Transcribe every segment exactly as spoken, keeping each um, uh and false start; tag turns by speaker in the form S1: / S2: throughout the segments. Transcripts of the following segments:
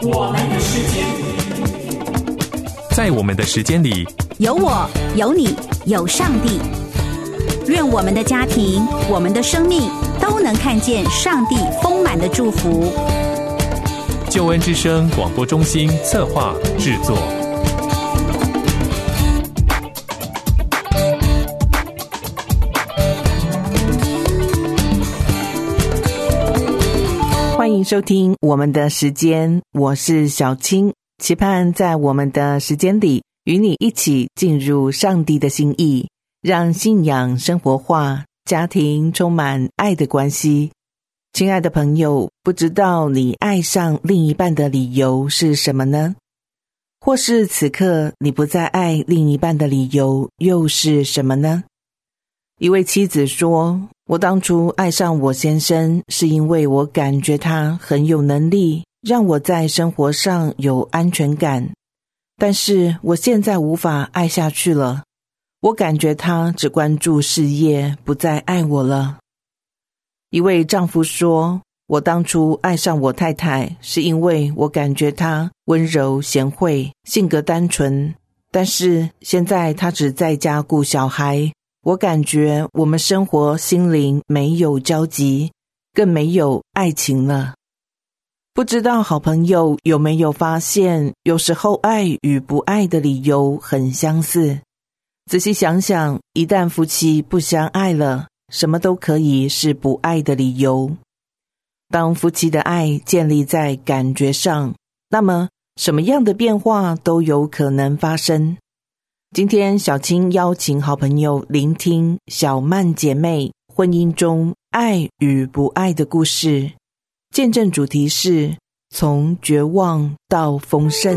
S1: 我们的时间，
S2: 在我们的时间里，
S3: 有我，有你，有上帝。愿我们的家庭，我们的生命都能看见上帝丰满的祝福。
S2: 救恩之声广播中心策划制作。
S4: 欢迎收听我们的时间，我是小青，期盼在我们的时间里与你一起进入上帝的心意，让信仰生活化，家庭充满爱的关系。亲爱的朋友，不知道你爱上另一半的理由是什么呢？或是此刻你不再爱另一半的理由又是什么呢？一位妻子说，我当初爱上我先生是因为我感觉他很有能力，让我在生活上有安全感，但是我现在无法爱下去了，我感觉他只关注事业，不再爱我了。一位丈夫说，我当初爱上我太太是因为我感觉她温柔贤惠，性格单纯，但是现在她只在家顾小孩，我感觉我们生活心灵没有交集，更没有爱情了。不知道好朋友有没有发现，有时候爱与不爱的理由很相似。仔细想想，一旦夫妻不相爱了，什么都可以是不爱的理由。当夫妻的爱建立在感觉上，那么什么样的变化都有可能发生。今天小青邀请好朋友聆听小曼姐妹婚姻中爱与不爱的故事，见证主题是从绝望到丰盛。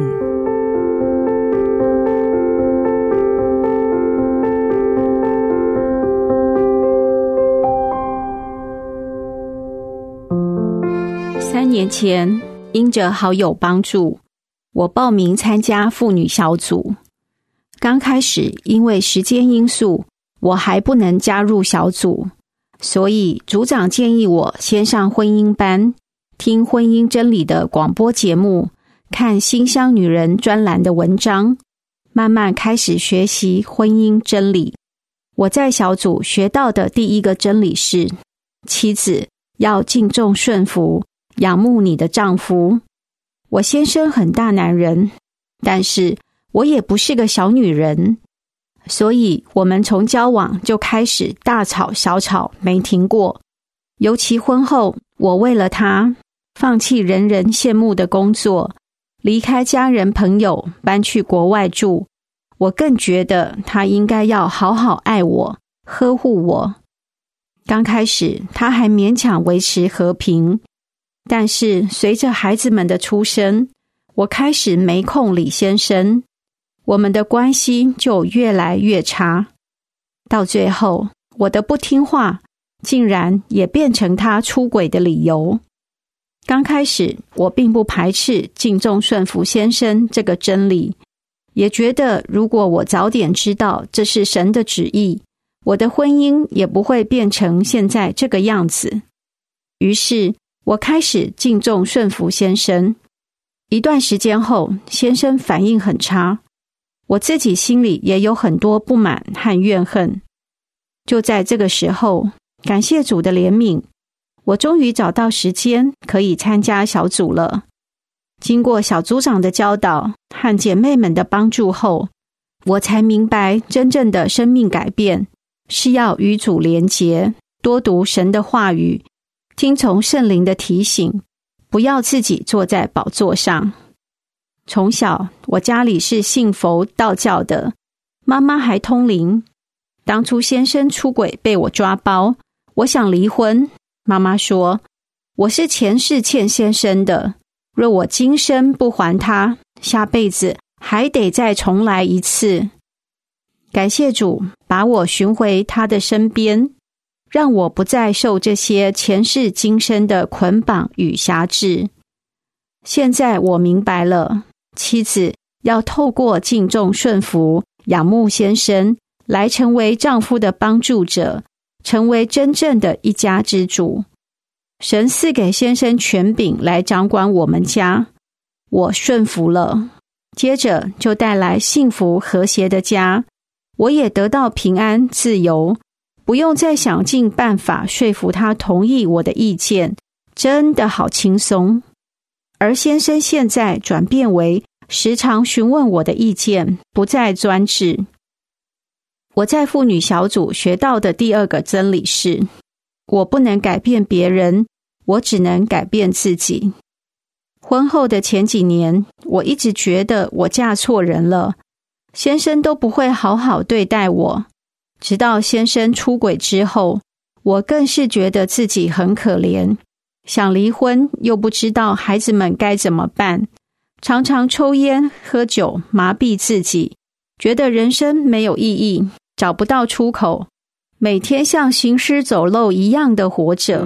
S5: 三年前，因着好友帮助，我报名参加妇女小组。刚开始因为时间因素，我还不能加入小组，所以组长建议我先上婚姻班，听婚姻真理的广播节目，看馨香女人专栏的文章，慢慢开始学习婚姻真理。我在小组学到的第一个真理是，妻子要敬重顺服，仰慕你的丈夫。我先生很大男人，但是我也不是个小女人，所以我们从交往就开始大吵小吵没停过。尤其婚后，我为了他放弃人人羡慕的工作，离开家人朋友，搬去国外住。我更觉得他应该要好好爱我，呵护我。刚开始他还勉强维持和平，但是随着孩子们的出生，我开始没空理先生，我们的关系就越来越差。到最后，我的不听话竟然也变成他出轨的理由。刚开始我并不排斥敬重顺服先生这个真理，也觉得如果我早点知道这是神的旨意，我的婚姻也不会变成现在这个样子。于是我开始敬重顺服先生。一段时间后，先生反应很差，我自己心里也有很多不满和怨恨。就在这个时候，感谢主的怜悯，我终于找到时间可以参加小组了。经过小组长的教导和姐妹们的帮助后，我才明白真正的生命改变是要与主连结，多读神的话语，听从圣灵的提醒，不要自己坐在宝座上。从小我家里是信佛道教的，妈妈还通灵。当初先生出轨被我抓包，我想离婚，妈妈说我是前世欠先生的，若我今生不还他，下辈子还得再重来一次。感谢主把我寻回他的身边，让我不再受这些前世今生的捆绑与辖制。现在我明白了，妻子要透过敬重顺服，仰慕先生，来成为丈夫的帮助者，成为真正的一家之主。神赐给先生权柄来掌管我们家， 我顺服了，接着就带来幸福和谐的家，我也得到平安自由，不用再想尽办法说服他同意我的意见，真的好轻松。而先生现在转变为时常询问我的意见，不再专制。我在妇女小组学到的第二个真理是，我不能改变别人，我只能改变自己。婚后的前几年，我一直觉得我嫁错人了，先生都不会好好对待我。直到先生出轨之后，我更是觉得自己很可怜，想离婚又不知道孩子们该怎么办，常常抽烟喝酒麻痹自己，觉得人生没有意义，找不到出口，每天像行尸走肉一样的活着。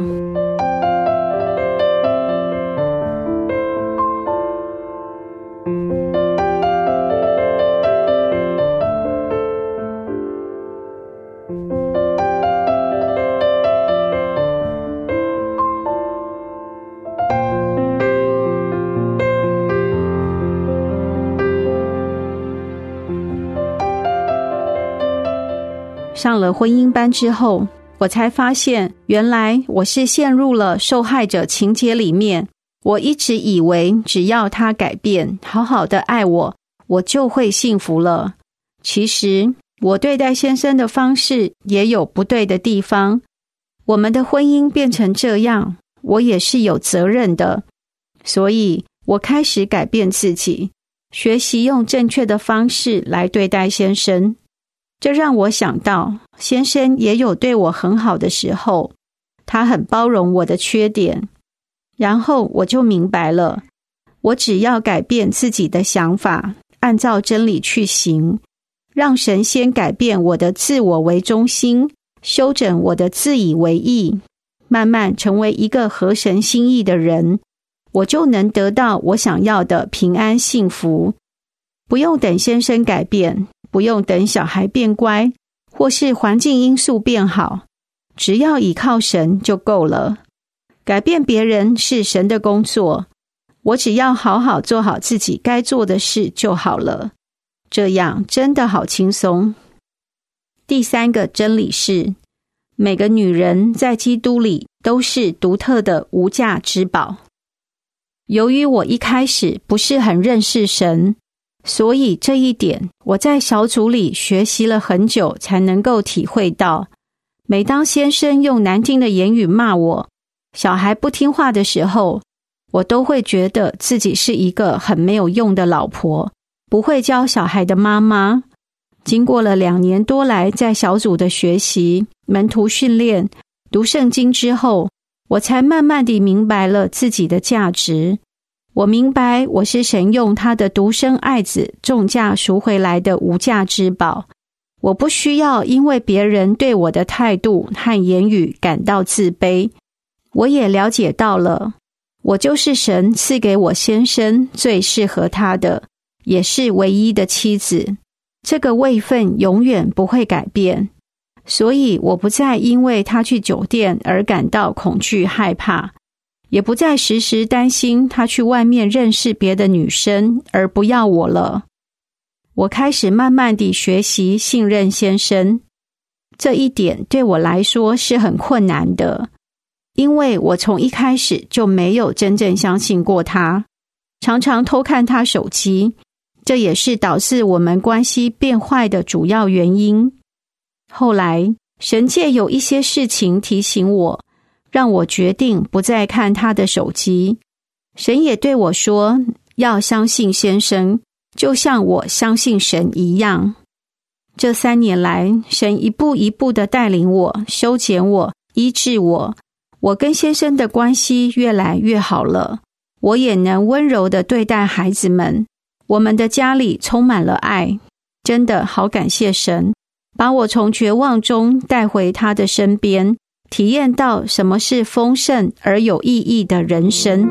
S5: 上了婚姻班之后，我才发现原来我是陷入了受害者情节里面。我一直以为只要他改变，好好的爱我，我就会幸福了。其实我对待先生的方式也有不对的地方，我们的婚姻变成这样，我也是有责任的。所以我开始改变自己，学习用正确的方式来对待先生。这让我想到，先生也有对我很好的时候，他很包容我的缺点。然后我就明白了，我只要改变自己的想法，按照真理去行，让神先改变我的自我为中心，修整我的自以为意，慢慢成为一个合神心意的人，我就能得到我想要的平安幸福。不用等先生改变，不用等小孩变乖，或是环境因素变好，只要依靠神就够了。改变别人是神的工作，我只要好好做好自己该做的事就好了，这样真的好轻松。第三个真理是，每个女人在基督里都是独特的无价之宝。由于我一开始不是很认识神，所以这一点我在小组里学习了很久才能够体会到。每当先生用难听的言语骂我，小孩不听话的时候，我都会觉得自己是一个很没有用的老婆，不会教小孩的妈妈。经过了两年多来在小组的学习、门徒训练、读圣经之后，我才慢慢地明白了自己的价值。我明白我是神用他的独生爱子重价赎回来的无价之宝，我不需要因为别人对我的态度和言语感到自卑。我也了解到了，我就是神赐给我先生最适合他的，也是唯一的妻子，这个位分永远不会改变。所以我不再因为他去酒店而感到恐惧害怕，也不再时时担心他去外面认识别的女生而不要我了。我开始慢慢地学习信任先生，这一点对我来说是很困难的，因为我从一开始就没有真正相信过他，常常偷看他手机，这也是导致我们关系变坏的主要原因。后来神藉有一些事情提醒我，让我决定不再看他的手机。神也对我说，要相信先生，就像我相信神一样。这三年来，神一步一步地带领我，修剪我，医治我。我跟先生的关系越来越好了，我也能温柔地对待孩子们。我们的家里充满了爱，真的好感谢神，把我从绝望中带回他的身边，体验到什么是丰盛而有意义的人生。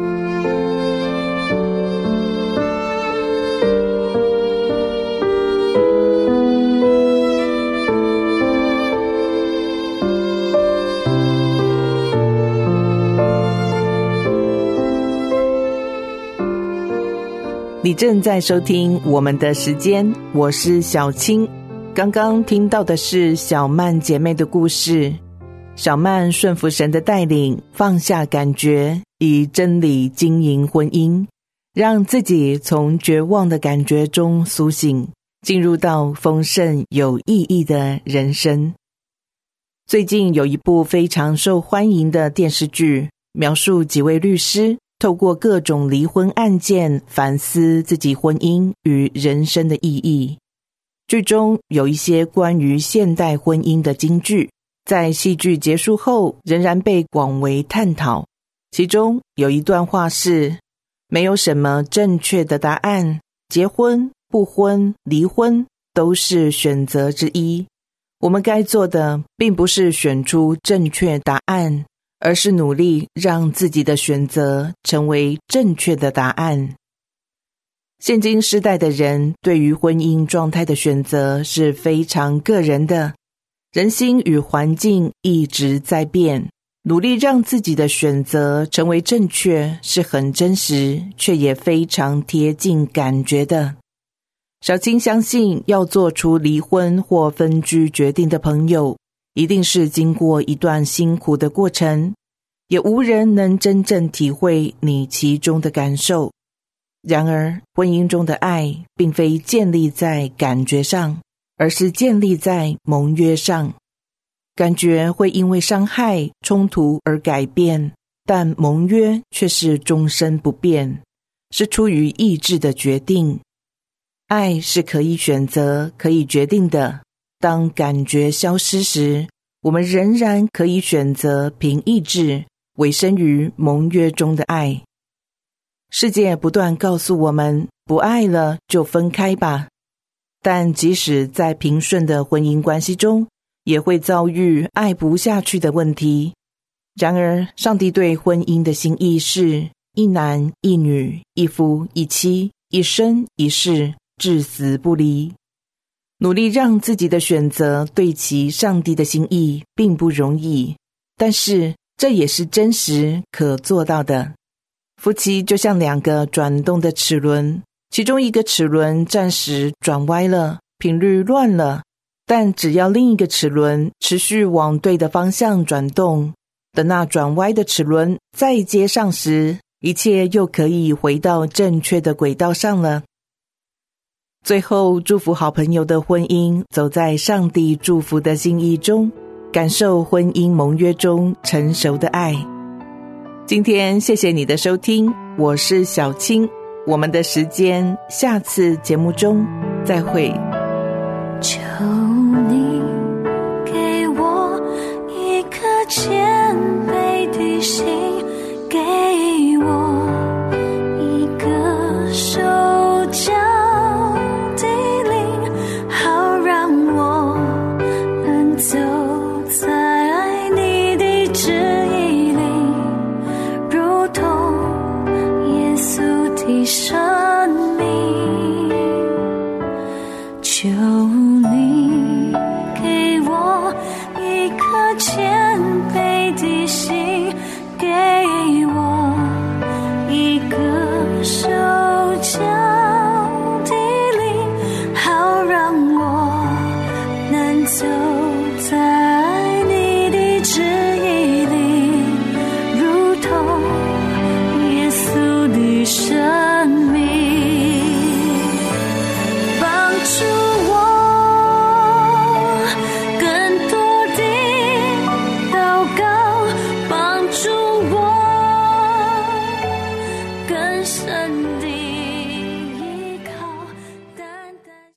S4: 你正在收听我们的时间，我是小青。刚刚听到的是小曼姐妹的故事。小曼顺服神的带领，放下感觉，以真理经营婚姻，让自己从绝望的感觉中苏醒，进入到丰盛有意义的人生。最近有一部非常受欢迎的电视剧，描述几位律师透过各种离婚案件反思自己婚姻与人生的意义。剧中有一些关于现代婚姻的金句，在戏剧结束后仍然被广为探讨。其中有一段话是：没有什么正确的答案，结婚、不婚、离婚都是选择之一。我们该做的并不是选出正确答案，而是努力让自己的选择成为正确的答案。现今世代的人对于婚姻状态的选择是非常个人的，人心与环境一直在变，努力让自己的选择成为正确是很真实，却也非常贴近感觉的。小青相信，要做出离婚或分居决定的朋友，一定是经过一段辛苦的过程，也无人能真正体会你其中的感受。然而，婚姻中的爱并非建立在感觉上，而是建立在盟约上。感觉会因为伤害、冲突而改变，但盟约却是终身不变，是出于意志的决定。爱是可以选择、可以决定的。当感觉消失时，我们仍然可以选择凭意志委身于盟约中的爱。世界不断告诉我们，不爱了就分开吧。但即使在平顺的婚姻关系中，也会遭遇爱不下去的问题。然而，上帝对婚姻的心意是一男一女，一夫一妻，一生一世，至死不离。努力让自己的选择对齐上帝的心意并不容易，但是这也是真实可做到的。夫妻就像两个转动的齿轮，其中一个齿轮暂时转歪了，频率乱了，但只要另一个齿轮持续往对的方向转动，等那转歪的齿轮再接上时，一切又可以回到正确的轨道上了。最后，祝福好朋友的婚姻走在上帝祝福的心意中，感受婚姻盟约中成熟的爱。今天谢谢你的收听，我是小青，我们的时间下次节目中再会。
S1: 求你给我一颗谦卑的心，